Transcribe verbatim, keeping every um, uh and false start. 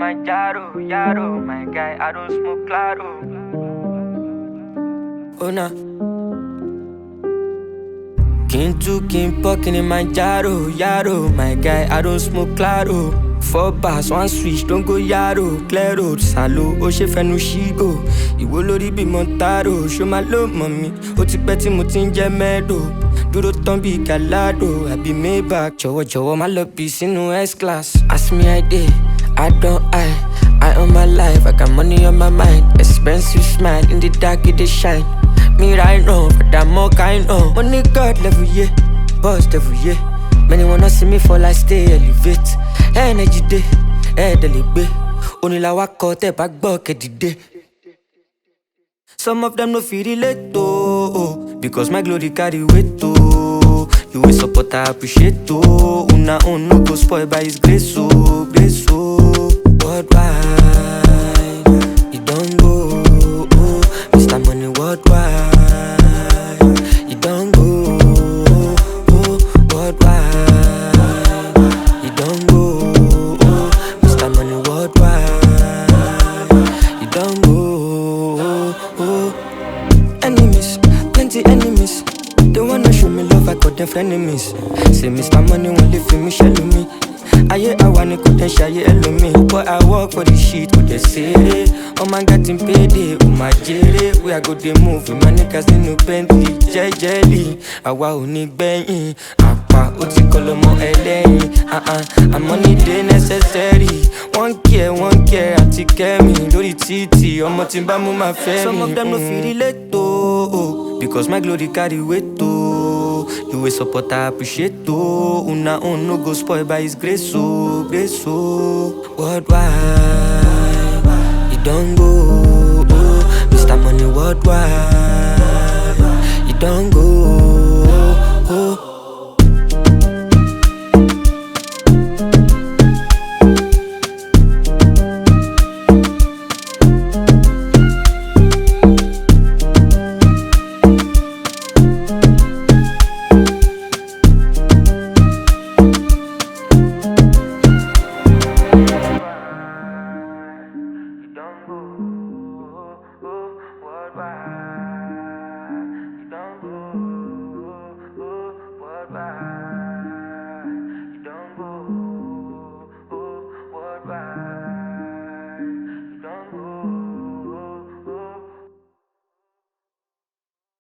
Kilimanjaro, Yaro, my guy, I don't smoke claro. Oh nah. King to King Pop, Kilimanjaro, Yaro, my guy, I don't smoke claro. Four bars, one switch, don't go Yaro, clear road, Salo, Oshe Fenu Shigo. Iwo lori bi Montaro, show my love, mommy. O ti pẹ́ tí mo ti ń jẹ mẹ́dò. Dúró tán bí Galado, I be Maybach. Jọ̀wọ́ jọ̀wọ́ má lọ bí sínú S-Class. Ask me I dey, I don't I. I own my life, I got money on my mind. Expensive smile, in the dark it dey shine. Me right now, but I'm more kind of. Money God level, yeah. Boss level, yeah. Many wanna see me fall, I stay elevate. Energy day, eh, delibe. Only la wako te back buck day. Some of them no feel relate to, because my glory carry weight to. You will support, I appreciate to. Una own no go spoiled by his grace, so grace, so worldwide. You don't go, oh, Mister Money worldwide. You don't go, oh, worldwide. You don't go, oh, Mister Money worldwide. You don't go, oh, oh. Enemies, plenty enemies. They wanna show me love, I got them for enemies. Say Mister Money won't live for me, shell me. Aye, I wanna go and shy me. But I work for the shit with the city. Oh my God, in payday, oh my jelly. We are go the move, my niggas in no Bentley, jelly. I want to bang, apa, uti kolomo eleni. Uh uh, I'm money day necessary. One care, one care, I take care me. Lori titi, I'm not in bamu my family. Some of them no feel relate to, because my glory carry weight to. You will support, I appreciate to. Una own no go spoiled by his grace, so grace, so worldwide. You don't go, oh, Mister Money worldwide. You don't go.